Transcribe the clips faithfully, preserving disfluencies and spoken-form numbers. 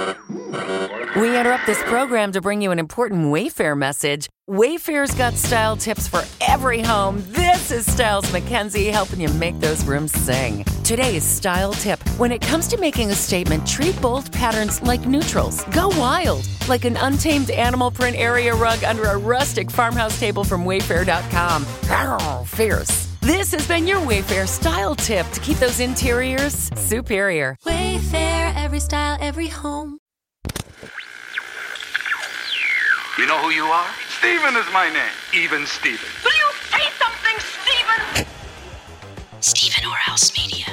We interrupt this program to bring you an important Wayfair message. Wayfair's got style tips for every home. This is Styles McKenzie helping you make those rooms sing. Today's style tip. When it comes to making a statement, treat bold patterns like neutrals. Go wild, like an untamed animal print area rug under a rustic farmhouse table from Wayfair dot com. Arr, fierce. This has been your Wayfair style tip to keep those interiors superior. Wayfair, every style, every home. You know who you are? Steven is my name. Even Steven. Will you say something, Steven? Stephen Orhouse Media.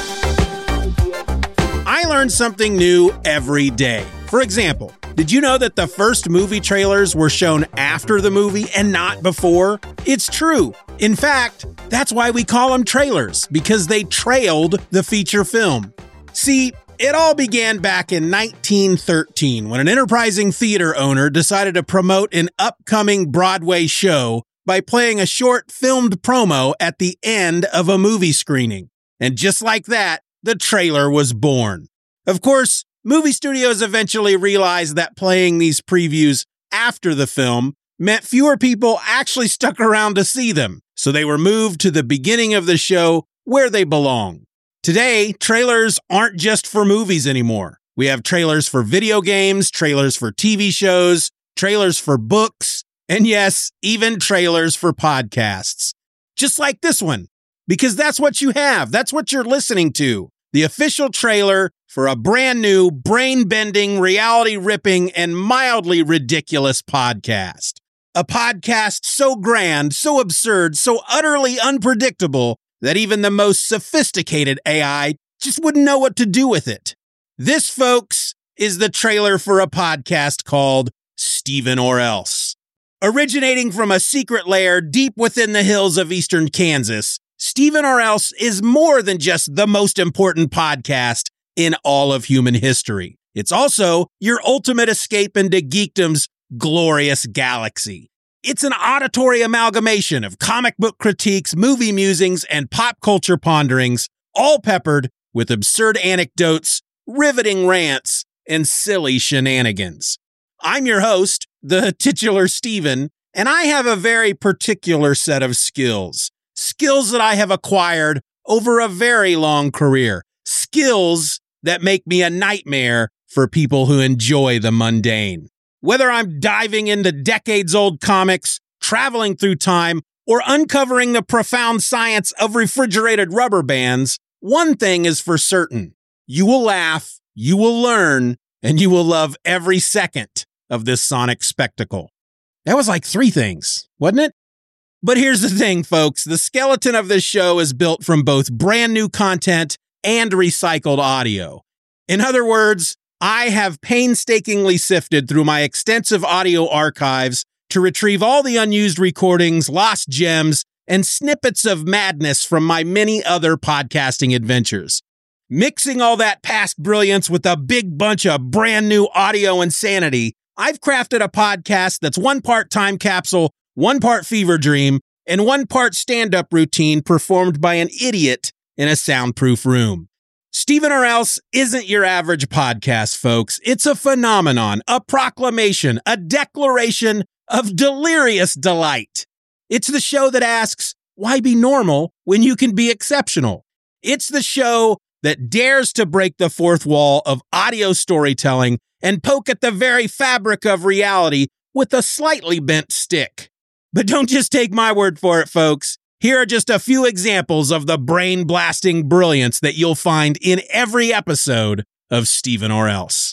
I learn something new every day. For example, did you know that the first movie trailers were shown after the movie and not before? It's true. In fact, that's why we call them trailers, because they trailed the feature film. See, it all began back in nineteen thirteen when an enterprising theater owner decided to promote an upcoming Broadway show by playing a short filmed promo at the end of a movie screening. And just like that, the trailer was born. Of course, movie studios eventually realized that playing these previews after the film meant fewer people actually stuck around to see them, so they were moved to the beginning of the show where they belong. Today, trailers aren't just for movies anymore. We have trailers for video games, trailers for T V shows, trailers for books, and yes, even trailers for podcasts. Just like this one, because that's what you have. That's what you're listening to. The official trailer for a brand new, brain-bending, reality-ripping, and mildly ridiculous podcast. A podcast so grand, so absurd, so utterly unpredictable that even the most sophisticated A I just wouldn't know what to do with it. This, folks, is the trailer for a podcast called Stephen or Else. Originating from a secret lair deep within the hills of eastern Kansas, Stephen or Else is more than just the most important podcast in all of human history. It's also your ultimate escape into geekdom's glorious galaxy. It's an auditory amalgamation of comic book critiques, movie musings, and pop culture ponderings, all peppered with absurd anecdotes, riveting rants, and silly shenanigans. I'm your host, the titular Steven, and I have a very particular set of skills. Skills that I have acquired over a very long career. Skills that make me a nightmare for people who enjoy the mundane. Whether I'm diving into decades-old comics, traveling through time, or uncovering the profound science of refrigerated rubber bands, one thing is for certain. You will laugh, you will learn, and you will love every second of this sonic spectacle. That was like three things, wasn't it? But here's the thing, folks. The skeleton of this show is built from both brand new content and recycled audio. In other words, I have painstakingly sifted through my extensive audio archives to retrieve all the unused recordings, lost gems, and snippets of madness from my many other podcasting adventures. Mixing all that past brilliance with a big bunch of brand new audio insanity, I've crafted a podcast that's one part time capsule, one part fever dream, and one part stand-up routine performed by an idiot in a soundproof room. Stephen or Else isn't your average podcast, folks. It's a phenomenon, a proclamation, a declaration of delirious delight. It's the show that asks, why be normal when you can be exceptional? It's the show that dares to break the fourth wall of audio storytelling and poke at the very fabric of reality with a slightly bent stick. But don't just take my word for it, folks. Here are just a few examples of the brain-blasting brilliance that you'll find in every episode of Stephen or Else.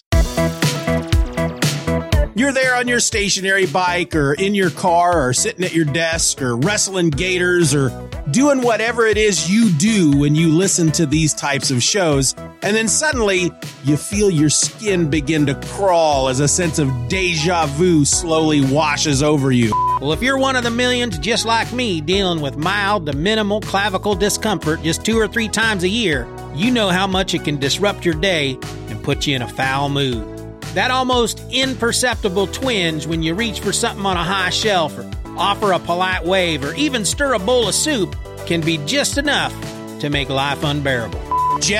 You're there on your stationary bike or in your car or sitting at your desk or wrestling gators or doing whatever it is you do when you listen to these types of shows, and then suddenly you feel your skin begin to crawl as a sense of deja vu slowly washes over you. Well, if you're one of the millions just like me dealing with mild to minimal clavicle discomfort just two or three times a year, you know how much it can disrupt your day and put you in a foul mood. That almost imperceptible twinge when you reach for something on a high shelf or offer a polite wave or even stir a bowl of soup can be just enough to make life unbearable. Jeff,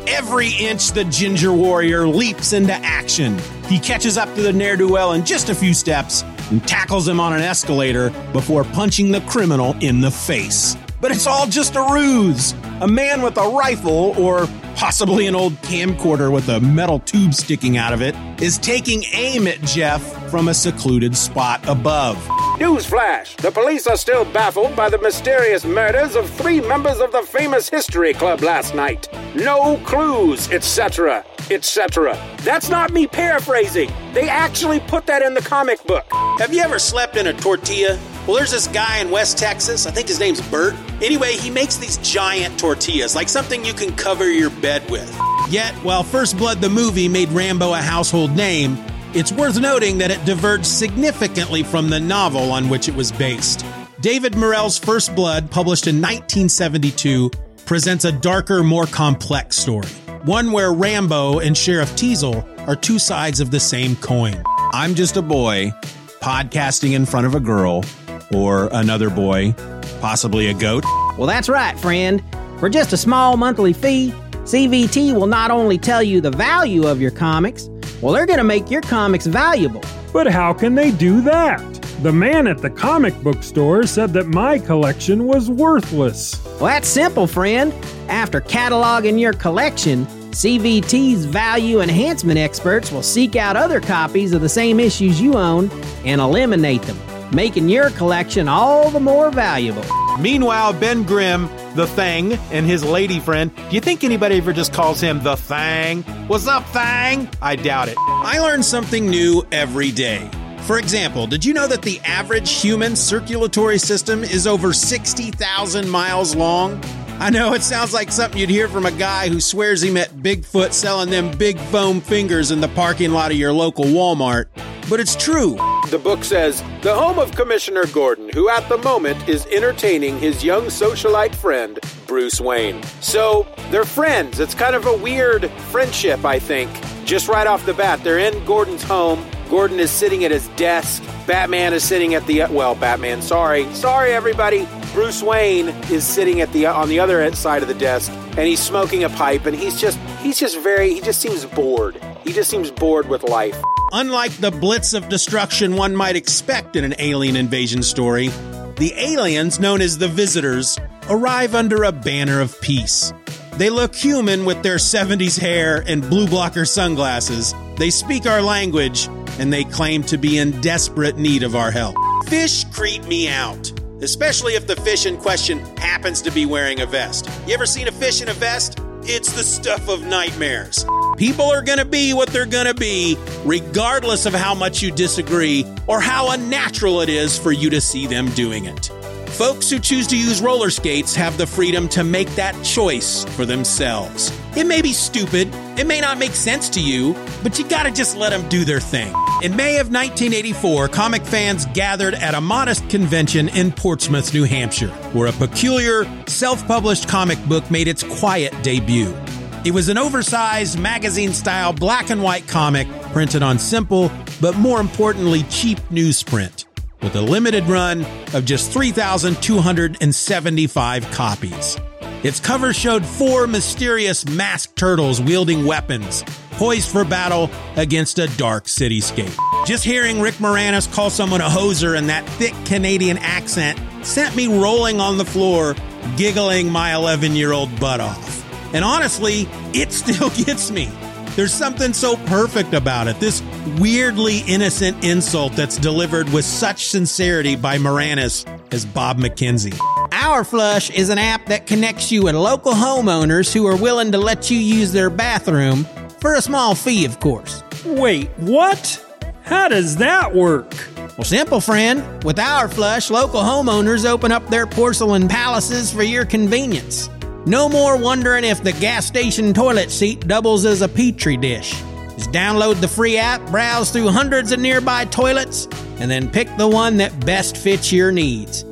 Every inch the Ginger Warrior leaps into action. He catches up to the ne'er-do-well in just a few steps and tackles him on an escalator before punching the criminal in the face. But it's all just a ruse. A man with a rifle, or possibly an old camcorder with a metal tube sticking out of it, is taking aim at Jeff from a secluded spot above. Newsflash! The police are still baffled by the mysterious murders of three members of the famous History Club last night. No clues, et cetera, et cetera. That's not me paraphrasing. They actually put that in the comic book. Have you ever slept in a tortilla? Well, there's this guy in West Texas, I think his name's Bert. Anyway, he makes these giant tortillas, like something you can cover your bed with. Yet, while First Blood the movie made Rambo a household name, it's worth noting that it diverged significantly from the novel on which it was based. David Morrell's First Blood, published in nineteen seventy-two, presents a darker, more complex story. One where Rambo and Sheriff Teasel are two sides of the same coin. I'm just a boy podcasting in front of a girl, or another boy, possibly a goat. Well, that's right, friend. For just a small monthly fee, C V T will not only tell you the value of your comics, well, they're going to make your comics valuable. But how can they do that? The man at the comic book store said that my collection was worthless. Well, that's simple, friend. After cataloging your collection, C V T's value enhancement experts will seek out other copies of the same issues you own and eliminate them, making your collection all the more valuable. Meanwhile, Ben Grimm, the Thing, and his lady friend, do you think anybody ever just calls him the Thang? What's up, Thang? I doubt it. I learn something new every day. For example, did you know that the average human circulatory system is over sixty thousand miles long? I know it sounds like something you'd hear from a guy who swears he met Bigfoot selling them big foam fingers in the parking lot of your local Walmart, but it's true. The book says, the home of Commissioner Gordon, who at the moment is entertaining his young socialite friend, Bruce Wayne. So, they're friends. It's kind of a weird friendship, I think. Just right off the bat, they're in Gordon's home. Gordon is sitting at his desk. Batman is sitting at the, well, Batman, sorry. Sorry, everybody. Bruce Wayne is sitting at the on the other side of the desk, and he's smoking a pipe, and he's just, he's just very, he just seems bored. He just seems bored with life. Unlike the blitz of destruction one might expect in an alien invasion story, the aliens, known as the Visitors, arrive under a banner of peace. They look human with their seventies hair and blue blocker sunglasses. They speak our language, and they claim to be in desperate need of our help. Fish creep me out, especially if the fish in question happens to be wearing a vest. You ever seen a fish in a vest? It's the stuff of nightmares. People are going to be what they're going to be, regardless of how much you disagree or how unnatural it is for you to see them doing it. Folks who choose to use roller skates have the freedom to make that choice for themselves. It may be stupid, it may not make sense to you, but you gotta just let them do their thing. In May of nineteen eighty-four, comic fans gathered at a modest convention in Portsmouth, New Hampshire, where a peculiar, self-published comic book made its quiet debut. It was an oversized, magazine-style black and white comic printed on simple, but more importantly, cheap newsprint, with a limited run of just three thousand two hundred seventy-five copies. Its cover showed four mysterious masked turtles wielding weapons, poised for battle against a dark cityscape. Just hearing Rick Moranis call someone a hoser in that thick Canadian accent sent me rolling on the floor, giggling my eleven-year-old butt off. And honestly, it still gets me. There's something so perfect about it, this weirdly innocent insult that's delivered with such sincerity by Moranis as Bob McKenzie. Our Flush is an app that connects you with local homeowners who are willing to let you use their bathroom, for a small fee, of course. Wait, what? How does that work? Well, simple, friend. With Our Flush, local homeowners open up their porcelain palaces for your convenience. No more wondering if the gas station toilet seat doubles as a petri dish. Just download the free app, browse through hundreds of nearby toilets, and then pick the one that best fits your needs.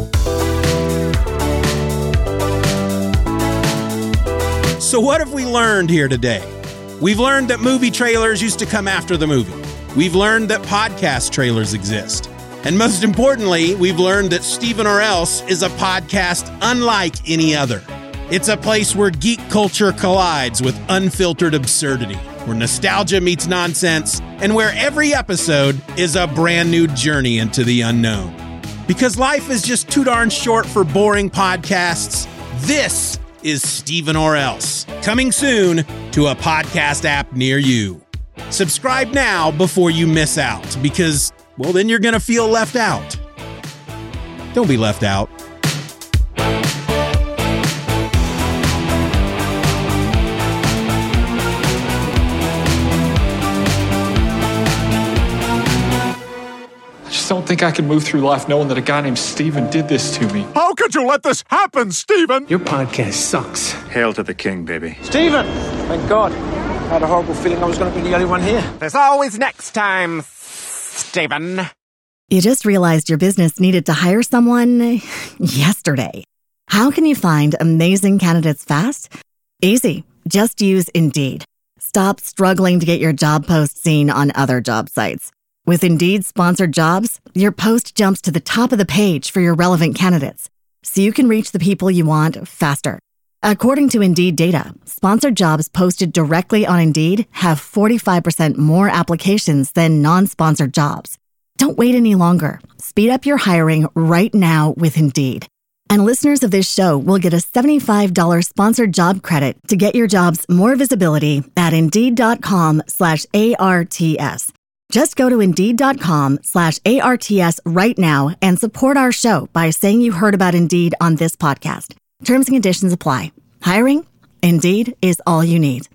So what have we learned here today? We've learned that movie trailers used to come after the movie. We've learned that podcast trailers exist. And most importantly, we've learned that Stephen or Else is a podcast unlike any other. It's a place where geek culture collides with unfiltered absurdity, where nostalgia meets nonsense, and where every episode is a brand new journey into the unknown. Because life is just too darn short for boring podcasts, this is Steven or Else, coming soon to a podcast app near you. Subscribe now before you miss out, because, well, then you're going to feel left out. Don't be left out. I don't think I can move through life knowing that a guy named Steven did this to me. How could you let this happen, Steven? Your podcast sucks. Hail to the king, baby. Steven! Thank God. I had a horrible feeling I was going to be the only one here. There's always next time, Steven. You just realized your business needed to hire someone yesterday. How can you find amazing candidates fast? Easy. Just use Indeed. Stop struggling to get your job post seen on other job sites. With Indeed sponsored jobs, your post jumps to the top of the page for your relevant candidates, so you can reach the people you want faster. According to Indeed data, sponsored jobs posted directly on Indeed have forty-five percent more applications than non-sponsored jobs. Don't wait any longer. Speed up your hiring right now with Indeed. And listeners of this show will get a seventy-five dollars sponsored job credit to get your jobs more visibility at Indeed.com slash ARTS. Just go to Indeed.com slash ARTS right now and support our show by saying you heard about Indeed on this podcast. Terms and conditions apply. Hiring? Indeed is all you need.